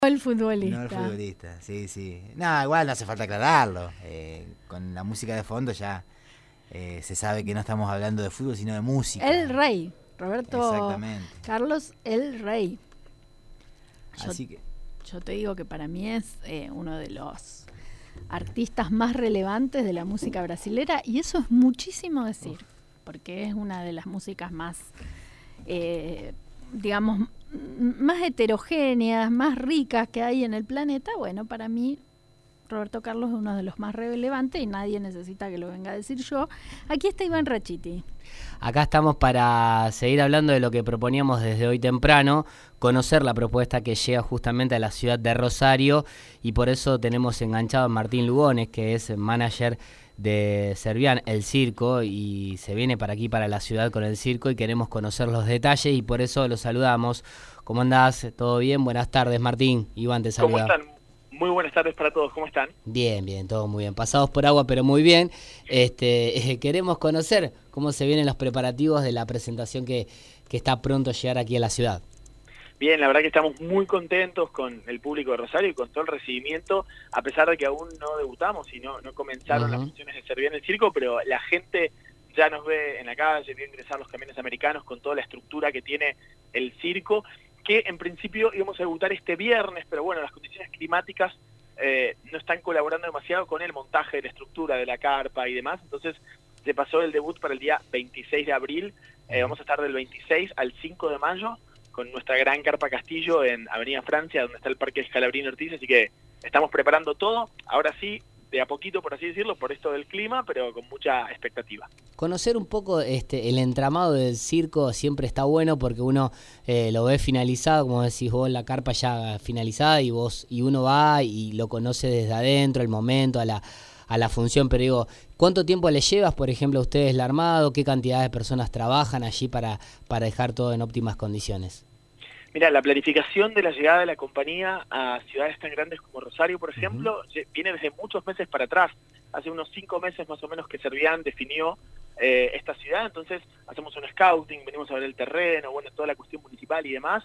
el No el futbolista. futbolista, sí, sí. No, igual no hace falta aclararlo. Con la música de fondo ya se sabe que no estamos hablando de fútbol, sino de El música. Rey, Roberto Exactamente. Carlos El Rey. Yo, Así que, yo te digo que para mí es uno de los artistas más relevantes de la música brasilera, y eso es muchísimo decir, porque es una de las músicas más, digamos, más heterogéneas, más ricas que hay en el planeta. Bueno, para mí Roberto Carlos es uno de los más relevantes y nadie necesita que lo venga a decir yo. Aquí está Iván Rachiti. Acá estamos para seguir hablando de lo que proponíamos desde hoy temprano, conocer la propuesta que llega justamente a la ciudad de Rosario, y por eso tenemos enganchado a Martín Lugones, que es manager de Servian, el circo, y se viene para aquí, para la ciudad con el circo, y queremos conocer los detalles, y por eso lo saludamos. ¿Cómo andás? ¿Todo bien? Buenas tardes, Martín. Iván te ¿Cómo saluda. están? Muy buenas tardes para todos, ¿cómo están? Bien, bien, todo muy bien. Pasados por agua, pero muy bien. Queremos conocer cómo se vienen los preparativos de la presentación que está pronto a llegar aquí a la ciudad. Bien, la verdad que estamos muy contentos con el público de Rosario y con todo el recibimiento, a pesar de que aún no debutamos y no comenzaron las funciones de Servian el circo, pero la gente ya nos ve en la calle, vio ingresar los camiones americanos con toda la estructura que tiene el circo, que en principio íbamos a debutar este viernes, pero bueno, las condiciones climáticas no están colaborando demasiado con el montaje de la estructura, de la carpa y demás, entonces se pasó el debut para el día 26 de abril, vamos a estar del 26 al 5 de mayo con nuestra gran carpa castillo en Avenida Francia, donde está el Parque Scalabrini Ortiz, así que estamos preparando todo, ahora sí, de a poquito, por así decirlo, por esto del clima, pero con mucha expectativa. Conocer un poco el entramado del circo siempre está bueno, porque uno lo ve finalizado, como decís vos, la carpa ya finalizada, y uno va y lo conoce desde adentro, el momento, a la función. Pero digo, ¿cuánto tiempo le llevas, por ejemplo, a ustedes el armado? ¿Qué cantidad de personas trabajan allí para dejar todo en óptimas condiciones? Mira, la planificación de la llegada de la compañía a ciudades tan grandes como Rosario, por ejemplo, viene desde muchos meses para atrás. Hace unos 5 meses más o menos que Servian definió esta ciudad, entonces hacemos un scouting, venimos a ver el terreno, bueno, toda la cuestión municipal y demás.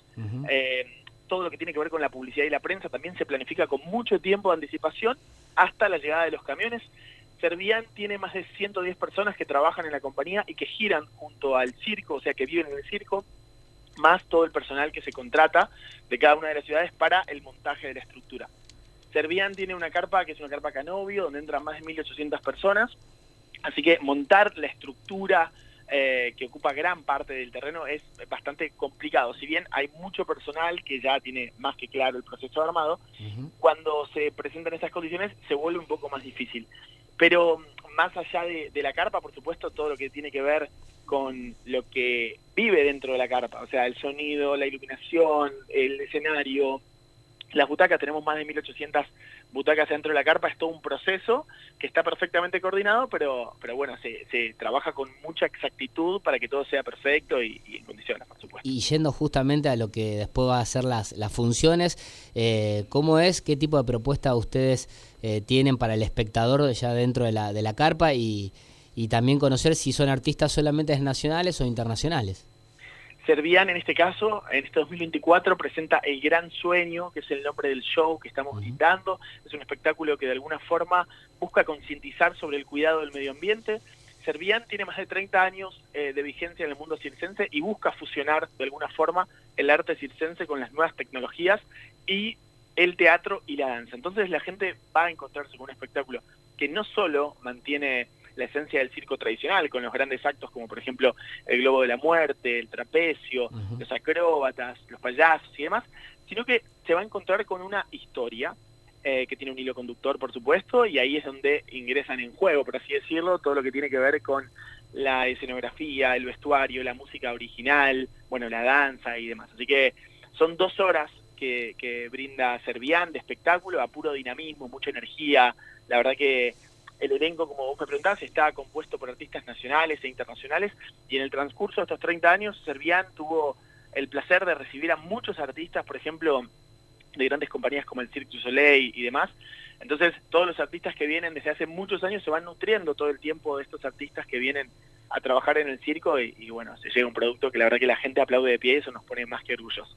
Todo lo que tiene que ver con la publicidad y la prensa también se planifica con mucho tiempo de anticipación hasta la llegada de los camiones. Servian tiene más de 110 personas que trabajan en la compañía y que giran junto al circo, o sea, que viven en el circo, más todo el personal que se contrata de cada una de las ciudades para el montaje de la estructura. Servian tiene una carpa que es una carpa Canovio, donde entran más de 1.800 personas, así que montar la estructura que ocupa gran parte del terreno es bastante complicado. Si bien hay mucho personal que ya tiene más que claro el proceso de armado, cuando se presentan esas condiciones se vuelve un poco más difícil. Pero más allá de la carpa, por supuesto, todo lo que tiene que ver con lo que vive dentro de la carpa, o sea, el sonido, la iluminación, el escenario, las butacas, tenemos más de 1.800 butacas dentro de la carpa, es todo un proceso que está perfectamente coordinado, pero bueno, se trabaja con mucha exactitud para que todo sea perfecto y en condiciones, por supuesto. Y yendo justamente a lo que después va a ser las funciones, ¿cómo es? ¿Qué tipo de propuesta ustedes tienen para el espectador ya dentro de la carpa? Y también conocer si son artistas solamente nacionales o internacionales. Servian, en este caso, en este 2024, presenta El Gran Sueño, que es el nombre del show que estamos dando. Es un espectáculo que de alguna forma busca concientizar sobre el cuidado del medio ambiente. Servian tiene más de 30 años de vigencia en el mundo circense y busca fusionar de alguna forma el arte circense con las nuevas tecnologías y el teatro y la danza. Entonces la gente va a encontrarse con un espectáculo que no solo mantiene la esencia del circo tradicional, con los grandes actos como por ejemplo el globo de la muerte, el trapecio, los acróbatas, los payasos y demás, sino que se va a encontrar con una historia que tiene un hilo conductor, por supuesto, y ahí es donde ingresan en juego, por así decirlo, todo lo que tiene que ver con la escenografía, el vestuario, la música original, bueno, la danza y demás. Así que son 2 horas que brinda Servian de espectáculo, a puro dinamismo, mucha energía. La verdad que el elenco, como vos me preguntás, está compuesto por artistas nacionales e internacionales, y en el transcurso de estos 30 años, Servian tuvo el placer de recibir a muchos artistas, por ejemplo, de grandes compañías como el Cirque du Soleil y demás. Entonces, todos los artistas que vienen desde hace muchos años se van nutriendo todo el tiempo de estos artistas que vienen a trabajar en el circo y bueno, se llega un producto que la verdad que la gente aplaude de pie y eso nos pone más que orgullosos.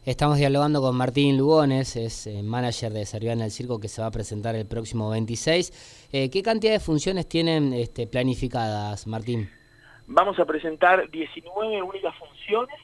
Estamos dialogando con Martín Lugones, es manager de Servian el Circo, que se va a presentar el próximo 26. ¿Qué cantidad de funciones tienen planificadas, Martín? Vamos a presentar 19 únicas funciones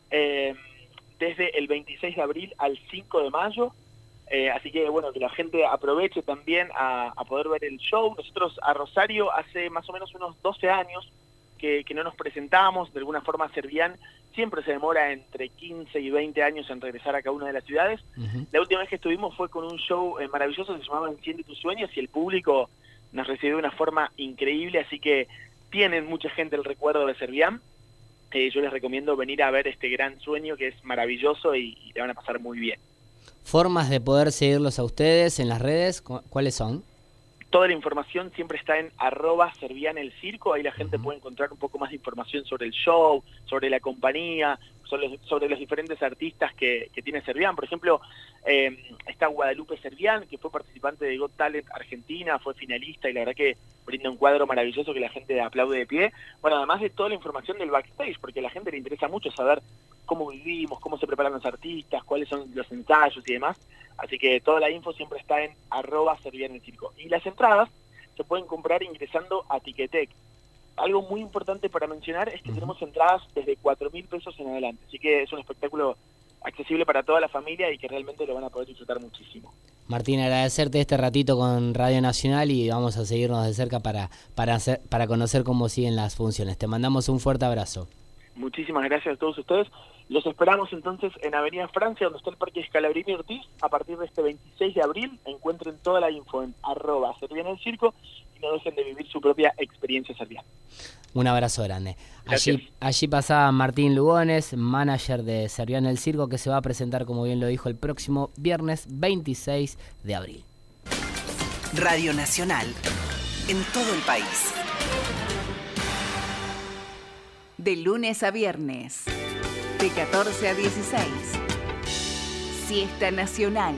desde el 26 de abril al 5 de mayo. Así que bueno, que la gente aproveche también a poder ver el show. Nosotros a Rosario hace más o menos unos 12 años que no nos presentamos. De alguna forma Servian siempre se demora entre 15 y 20 años en regresar a cada una de las ciudades. La última vez que estuvimos fue con un show maravilloso, se llamaba Enciende tus sueños, y el público nos recibió de una forma increíble, así que tienen mucha gente el recuerdo de Servian. Yo les recomiendo venir a ver este gran sueño que es maravilloso y le van a pasar muy bien. ¿Formas de poder seguirlos a ustedes en las redes? ¿Cuáles son? Toda la información siempre está en @servianelcirco, ahí la gente puede encontrar un poco más de información sobre el show, sobre la compañía, sobre los diferentes artistas que tiene Servian. Por ejemplo, está Guadalupe Servian, que fue participante de Got Talent Argentina, fue finalista y la verdad que brinda un cuadro maravilloso que la gente aplaude de pie. Bueno, además de toda la información del backstage, porque a la gente le interesa mucho saber cómo vivimos, cómo se preparan los artistas, cuáles son los ensayos y demás. Así que toda la info siempre está en @servianelcirco. Y las entradas se pueden comprar ingresando a Ticketek. Algo muy importante para mencionar es que tenemos entradas desde 4.000 pesos en adelante. Así que es un espectáculo accesible para toda la familia y que realmente lo van a poder disfrutar muchísimo. Martín, agradecerte este ratito con Radio Nacional y vamos a seguirnos de cerca para conocer cómo siguen las funciones. Te mandamos un fuerte abrazo. Muchísimas gracias a todos ustedes. Los esperamos entonces en Avenida Francia, donde está el Parque Scalabrini Ortiz, a partir de este 26 de abril. Encuentren toda la info en @servianelcirco y no dejen de vivir su propia experiencia serviana. Un abrazo grande. Gracias. Allí pasaba Martín Lugones, manager de Servian el Circo, que se va a presentar, como bien lo dijo, el próximo viernes 26 de abril. Radio Nacional, en todo el país. De lunes a viernes, de 14 a 16. Siesta Nacional.